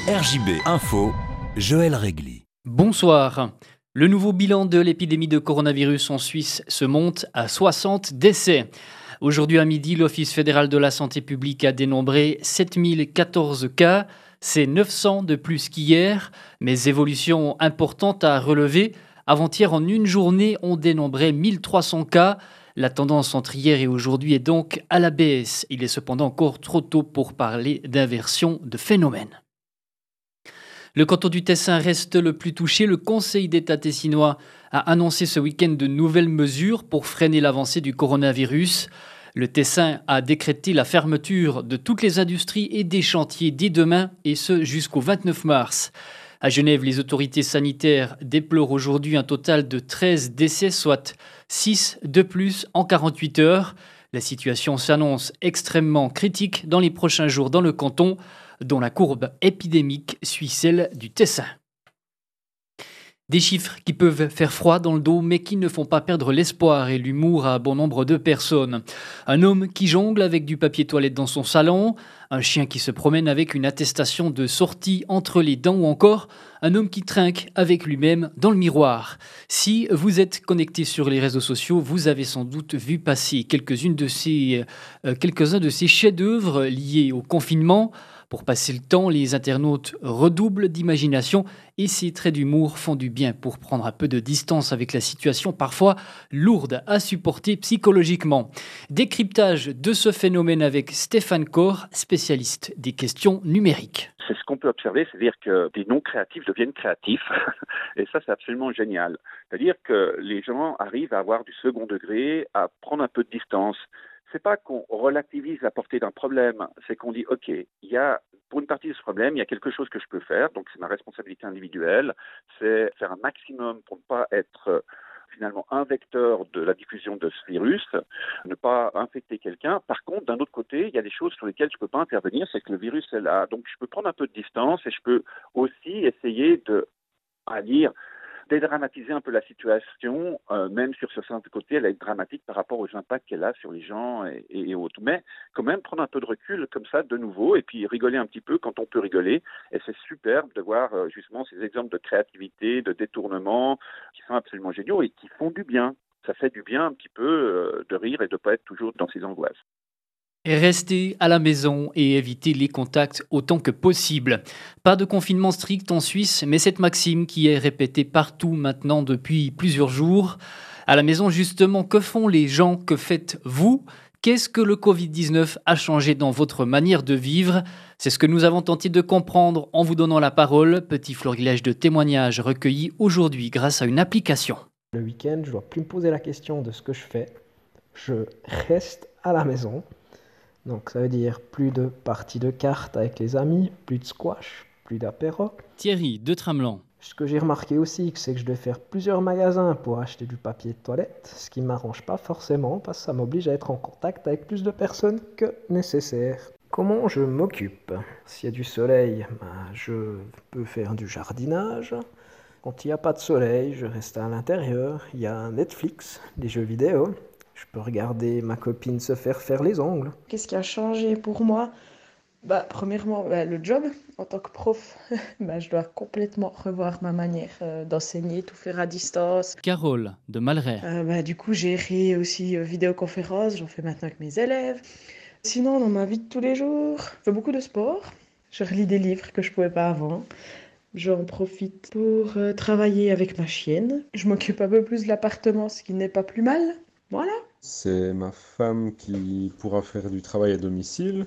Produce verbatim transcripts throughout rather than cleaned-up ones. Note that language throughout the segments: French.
R J B Info, Joël Régli. Bonsoir. Le nouveau bilan de l'épidémie de coronavirus en Suisse se monte à soixante décès. Aujourd'hui à midi, l'Office fédéral de la santé publique a dénombré sept mille quatorze cas. C'est neuf cents de plus qu'hier, mais évolution importante à relever. Avant-hier, en une journée, on dénombrait mille trois cents cas. La tendance entre hier et aujourd'hui est donc à la baisse. Il est cependant encore trop tôt pour parler d'inversion de phénomène. Le canton du Tessin reste le plus touché. Le Conseil d'État tessinois a annoncé ce week-end de nouvelles mesures pour freiner l'avancée du coronavirus. Le Tessin a décrété la fermeture de toutes les industries et des chantiers dès demain, et ce jusqu'au vingt-neuf mars. À Genève, les autorités sanitaires déplorent aujourd'hui un total de treize décès, soit six de plus en quarante-huit heures. La situation s'annonce extrêmement critique dans les prochains jours dans le canton, dont la courbe épidémique suit celle du Tessin. Des chiffres qui peuvent faire froid dans le dos, mais qui ne font pas perdre l'espoir et l'humour à bon nombre de personnes. Un homme qui jongle avec du papier toilette dans son salon, un chien qui se promène avec une attestation de sortie entre les dents ou encore un homme qui trinque avec lui-même dans le miroir. Si vous êtes connecté sur les réseaux sociaux, vous avez sans doute vu passer quelques-unes de ces, euh, quelques-uns de ces chefs-d'œuvre liés au confinement. Pour passer le temps, les internautes redoublent d'imagination et ces traits d'humour font du bien pour prendre un peu de distance avec la situation parfois lourde à supporter psychologiquement. Décryptage de ce phénomène avec Stéphane Corr, spécialiste des questions numériques. C'est ce qu'on peut observer, c'est-à-dire que des non-créatifs deviennent créatifs et ça c'est absolument génial. C'est-à-dire que les gens arrivent à avoir du second degré, à prendre un peu de distance. C'est pas qu'on relativise la portée d'un problème, c'est qu'on dit ok, il y a pour une partie de ce problème, il y a quelque chose que je peux faire, donc c'est ma responsabilité individuelle, c'est faire un maximum pour ne pas être euh, finalement un vecteur de la diffusion de ce virus, ne pas infecter quelqu'un. Par contre, d'un autre côté, il y a des choses sur lesquelles je ne peux pas intervenir, c'est que le virus est là. Donc je peux prendre un peu de distance et je peux aussi essayer de, à dire, dédramatiser un peu la situation, euh, même sur ce certain côté, elle est dramatique par rapport aux impacts qu'elle a sur les gens et, et, et autres. Mais quand même prendre un peu de recul comme ça de nouveau et puis rigoler un petit peu quand on peut rigoler. Et c'est superbe de voir euh, justement ces exemples de créativité, de détournement qui sont absolument géniaux et qui font du bien. Ça fait du bien un petit peu euh, de rire et de ne pas être toujours dans ces angoisses. Rester à la maison et éviter les contacts autant que possible. Pas de confinement strict en Suisse, mais cette maxime qui est répétée partout maintenant depuis plusieurs jours. À la maison, justement, que font les gens? Que faites-vous? Qu'est-ce que le covid dix-neuf a changé dans votre manière de vivre? C'est ce que nous avons tenté de comprendre en vous donnant la parole. Petit florilège de témoignages recueillis aujourd'hui grâce à une application. Le week-end, je ne dois plus me poser la question de ce que je fais. Je reste à la maison. Donc ça veut dire plus de parties de cartes avec les amis, plus de squash, plus d'apéro. Thierry de Tramelan. Ce que j'ai remarqué aussi, c'est que je dois faire plusieurs magasins pour acheter du papier de toilette, ce qui ne m'arrange pas forcément parce que ça m'oblige à être en contact avec plus de personnes que nécessaire. Comment je m'occupe? S'il y a du soleil, ben, je peux faire du jardinage. Quand il n'y a pas de soleil, je reste à l'intérieur. Il y a Netflix, des jeux vidéo. Je peux regarder ma copine se faire faire les ongles. Qu'est-ce qui a changé pour moi? Bah, premièrement, bah, le job. En tant que prof, bah, je dois complètement revoir ma manière euh, d'enseigner, tout faire à distance. Carole de Malray. Euh, bah, du coup, gérer aussi euh, vidéoconférence, j'en fais maintenant avec mes élèves. Sinon, dans ma vie de tous les jours, je fais beaucoup de sport. Je relis des livres que je ne pouvais pas avant. J'en profite pour euh, travailler avec ma chienne. Je m'occupe un peu plus de l'appartement, ce qui n'est pas plus mal. Voilà. C'est ma femme qui pourra faire du travail à domicile.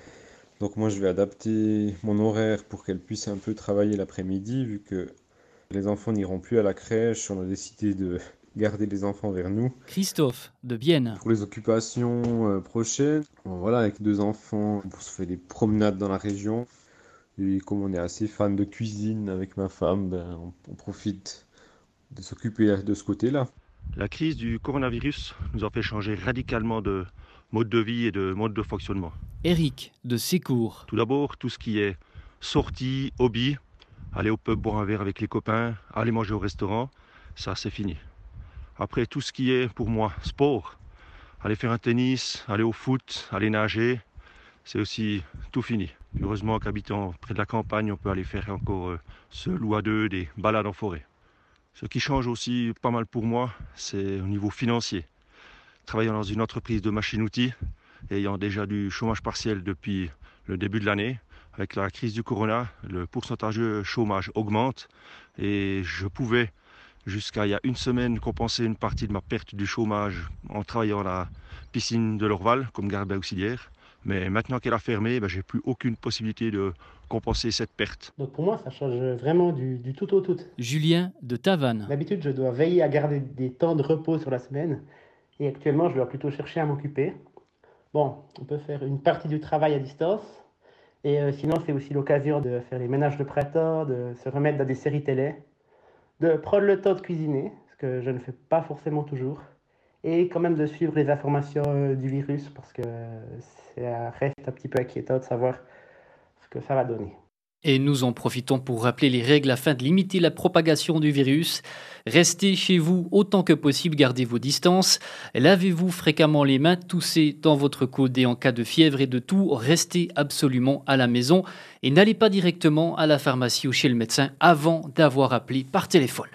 Donc moi je vais adapter mon horaire pour qu'elle puisse un peu travailler l'après-midi vu que les enfants n'iront plus à la crèche. On a décidé de garder les enfants vers nous. Christophe de Bienne. Pour les occupations euh, prochaines, bon, voilà, avec deux enfants, on se fait des promenades dans la région. Et comme on est assez fan de cuisine avec ma femme, ben, on, on profite de s'occuper de ce côté-là. La crise du coronavirus nous a fait changer radicalement de mode de vie et de mode de fonctionnement. Éric de Sécourt. Tout d'abord, tout ce qui est sortie, hobby, aller au pub boire un verre avec les copains, aller manger au restaurant, ça c'est fini. Après, tout ce qui est pour moi sport, aller faire un tennis, aller au foot, aller nager, c'est aussi tout fini. Heureusement qu'habitant près de la campagne, on peut aller faire encore euh, seul ou à deux des balades en forêt. Ce qui change aussi pas mal pour moi, c'est au niveau financier. Travaillant dans une entreprise de machines-outils, ayant déjà du chômage partiel depuis le début de l'année, avec la crise du corona, le pourcentage de chômage augmente et je pouvais jusqu'à il y a une semaine compenser une partie de ma perte du chômage en travaillant à la piscine de l'Orval comme gardien auxiliaire. Mais maintenant qu'elle a fermé, ben, j'ai plus aucune possibilité de compenser cette perte. Donc pour moi, ça change vraiment du, du tout au tout. Julien de Tavannes. D'habitude, je dois veiller à garder des temps de repos sur la semaine. Et actuellement, je dois plutôt chercher à m'occuper. Bon, on peut faire une partie du travail à distance. Et euh, sinon, c'est aussi l'occasion de faire les ménages de printemps, de se remettre dans des séries télé, de prendre le temps de cuisiner, ce que je ne fais pas forcément toujours. Et quand même de suivre les informations euh, du virus, parce que ça reste un petit peu inquiétant de savoir ce que ça va donner. Et nous en profitons pour rappeler les règles afin de limiter la propagation du virus. Restez chez vous autant que possible, gardez vos distances. Lavez-vous fréquemment les mains, toussez dans votre coude et en cas de fièvre et de toux, restez absolument à la maison. Et n'allez pas directement à la pharmacie ou chez le médecin avant d'avoir appelé par téléphone.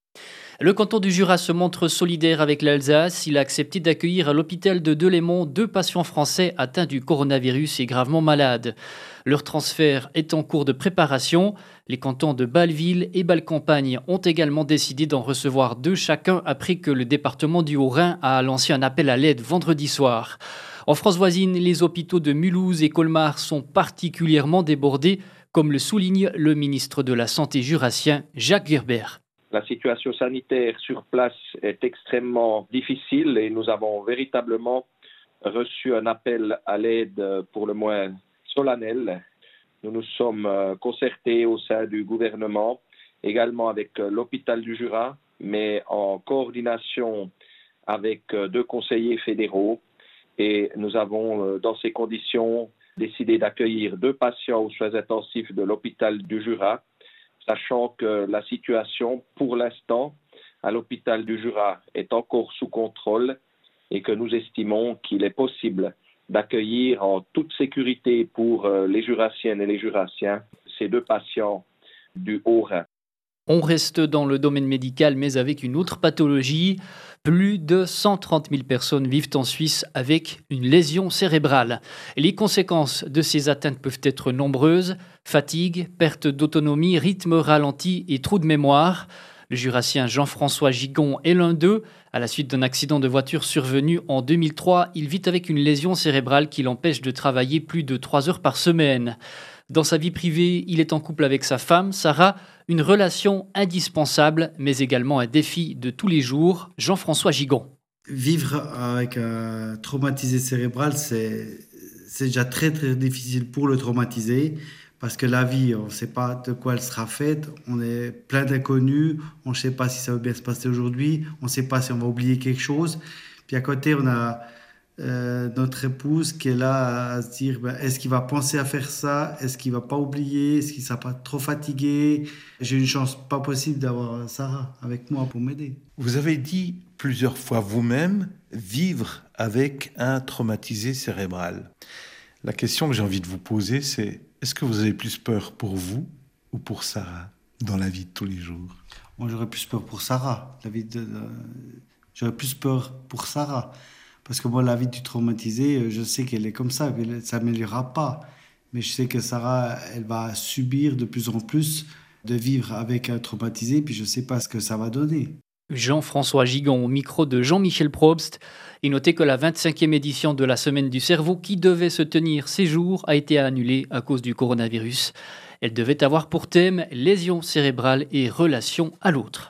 Le canton du Jura se montre solidaire avec l'Alsace. Il a accepté d'accueillir à l'hôpital de Delémont deux patients français atteints du coronavirus et gravement malades. Leur transfert est en cours de préparation. Les cantons de Bâle-Ville et Bâle-Campagne ont également décidé d'en recevoir deux chacun après que le département du Haut-Rhin a lancé un appel à l'aide vendredi soir. En France voisine, les hôpitaux de Mulhouse et Colmar sont particulièrement débordés, comme le souligne le ministre de la Santé jurassien Jacques Gerber. La situation sanitaire sur place est extrêmement difficile et nous avons véritablement reçu un appel à l'aide pour le moins solennel. Nous nous sommes concertés au sein du gouvernement, également avec l'hôpital du Jura, mais en coordination avec deux conseillers fédéraux. Et nous avons, dans ces conditions, décidé d'accueillir deux patients aux soins intensifs de l'hôpital du Jura, sachant que la situation, pour l'instant, à l'hôpital du Jura est encore sous contrôle et que nous estimons qu'il est possible d'accueillir en toute sécurité pour les Jurassiennes et les Jurassiens ces deux patients du Haut-Rhin. On reste dans le domaine médical, mais avec une autre pathologie. Plus de cent trente mille personnes vivent en Suisse avec une lésion cérébrale. Les conséquences de ces atteintes peuvent être nombreuses. Fatigue, perte d'autonomie, rythme ralenti et trou de mémoire. Le Jurassien Jean-François Gigon est l'un d'eux. À la suite d'un accident de voiture survenu en deux mille trois, il vit avec une lésion cérébrale qui l'empêche de travailler plus de trois heures par semaine. Dans sa vie privée, il est en couple avec sa femme, Sarah, une relation indispensable, mais également un défi de tous les jours. Jean-François Gigon. Vivre avec un traumatisé cérébral, c'est, c'est déjà très très difficile pour le traumatisé, parce que la vie, on ne sait pas de quoi elle sera faite, on est plein d'inconnus, on ne sait pas si ça va bien se passer aujourd'hui, on ne sait pas si on va oublier quelque chose. Puis à côté, on a Euh, notre épouse qui est là à se dire ben, est-ce qu'il va penser à faire ça, est-ce qu'il va pas oublier, est-ce qu'il ne sera pas trop fatigué. J'ai une chance pas possible d'avoir Sarah avec moi pour m'aider. Vous avez dit plusieurs fois vous-même vivre avec un traumatisé cérébral. La question que j'ai envie de vous poser, c'est est-ce que vous avez plus peur pour vous ou pour Sarah dans la vie de tous les jours? Moi j'aurais plus peur pour Sarah. La vie de, de... J'aurais plus peur pour Sarah. Parce que moi, la vie du traumatisé, je sais qu'elle est comme ça, qu'elle ne s'améliorera pas. Mais je sais que Sarah, elle va subir de plus en plus de vivre avec un traumatisé, puis je ne sais pas ce que ça va donner. Jean-François Gigon au micro de Jean-Michel Probst. Et notez que la vingt-cinquième édition de la Semaine du Cerveau, qui devait se tenir ces jours, a été annulée à cause du coronavirus. Elle devait avoir pour thème lésions cérébrales et relation à l'autre.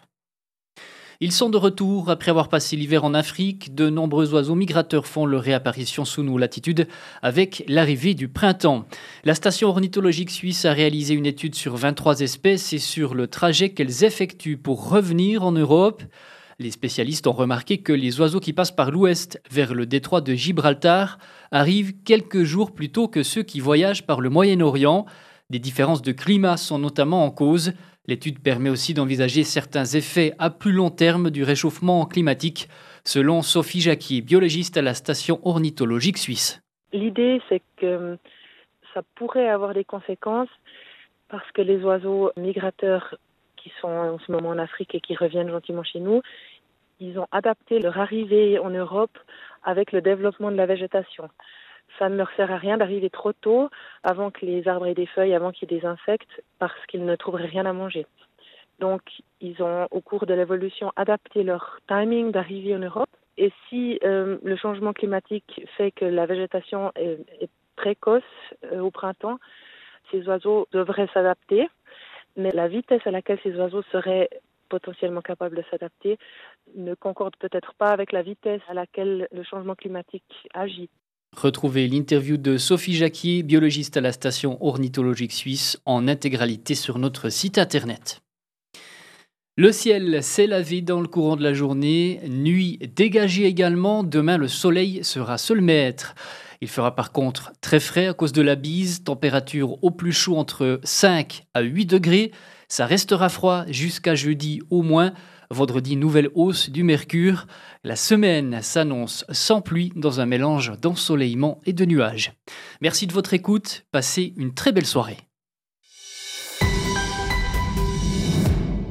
Ils sont de retour après avoir passé l'hiver en Afrique. De nombreux oiseaux migrateurs font leur réapparition sous nos latitudes avec l'arrivée du printemps. La station ornithologique suisse a réalisé une étude sur vingt-trois espèces et sur le trajet qu'elles effectuent pour revenir en Europe. Les spécialistes ont remarqué que les oiseaux qui passent par l'ouest vers le détroit de Gibraltar arrivent quelques jours plus tôt que ceux qui voyagent par le Moyen-Orient. Des différences de climat sont notamment en cause. L'étude permet aussi d'envisager certains effets à plus long terme du réchauffement climatique, selon Sophie Jacquier, biologiste à la station ornithologique suisse. L'idée, c'est que ça pourrait avoir des conséquences parce que les oiseaux migrateurs qui sont en ce moment en Afrique et qui reviennent gentiment chez nous, ils ont adapté leur arrivée en Europe avec le développement de la végétation. Ça ne leur sert à rien d'arriver trop tôt, avant que les arbres aient des feuilles, avant qu'il y ait des insectes, parce qu'ils ne trouveraient rien à manger. Donc, ils ont, au cours de l'évolution, adapté leur timing d'arrivée en Europe. Et si euh, le changement climatique fait que la végétation est, est précoce euh, au printemps, ces oiseaux devraient s'adapter. Mais la vitesse à laquelle ces oiseaux seraient potentiellement capables de s'adapter ne concorde peut-être pas avec la vitesse à laquelle le changement climatique agit. Retrouvez l'interview de Sophie Jacquier, biologiste à la station ornithologique suisse, en intégralité sur notre site internet. Le ciel s'est lavé dans le courant de la journée, nuit dégagée également, demain le soleil sera seul maître. Il fera par contre très frais à cause de la bise, température au plus chaud entre cinq à huit degrés. Ça restera froid jusqu'à jeudi au moins. Vendredi, nouvelle hausse du mercure. La semaine s'annonce sans pluie dans un mélange d'ensoleillement et de nuages. Merci de votre écoute, passez une très belle soirée.